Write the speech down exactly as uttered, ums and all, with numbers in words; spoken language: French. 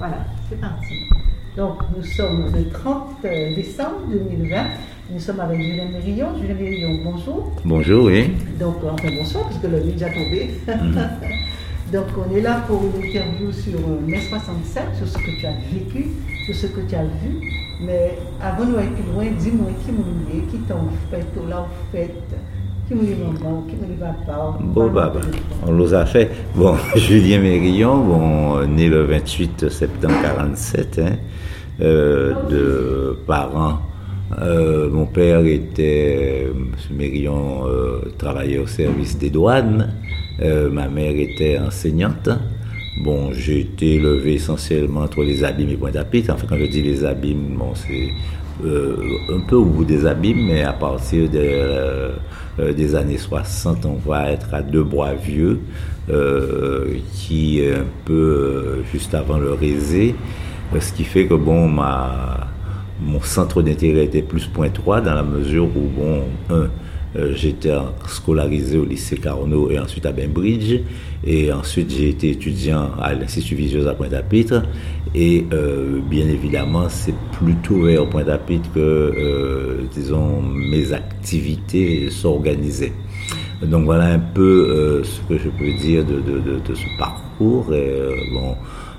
Voilà, c'est parti. Donc, nous sommes le trente décembre deux mille vingt. Nous sommes avec Julien Mérillon. Julien Mérillon, bonjour. Bonjour, oui. Donc, enfin, bonsoir, parce que la nuit est déjà tombée. Mm-hmm. Donc, on est là pour une interview sur mai soixante-sept, sur ce que tu as vécu, sur ce que tu as vu. Mais avant de aller plus loin, dis-moi qui m'a lié, qui t'a fait, tout là, en fait. Qui m'a maman, qui m'a papa. Bon, bah, bah, on nous a fait. Bon, Julien Mérillon, bon, né le vingt-huit septembre quarante-sept, hein, euh, de parents. Euh, mon père était, M. Mérillon euh, travaillait au service des douanes. Euh, ma mère était enseignante. Bon, j'ai été élevé essentiellement entre les abîmes et Pointe-à-Pitre. Enfin, quand je dis les abîmes, bon, c'est euh, un peu au bout des abîmes, mais à partir de, euh, des années soixante, on va être à Deux-Bois-Vieux, euh, qui est un peu euh, juste avant le Rézé, ce qui fait que, bon, ma, mon centre d'intérêt était plus Pointe-Trois, dans la mesure où, bon, un, Euh, j'étais scolarisé au lycée Carnot et ensuite à Bainbridge, et ensuite j'ai été étudiant à l'Institut Visueux à Pointe-à-Pitre, et euh, bien évidemment c'est plutôt vers Pointe-à-Pitre que euh, disons mes activités s'organisaient. Donc voilà un peu euh, ce que je peux dire de, de, de, de ce parcours. Et, euh, bon,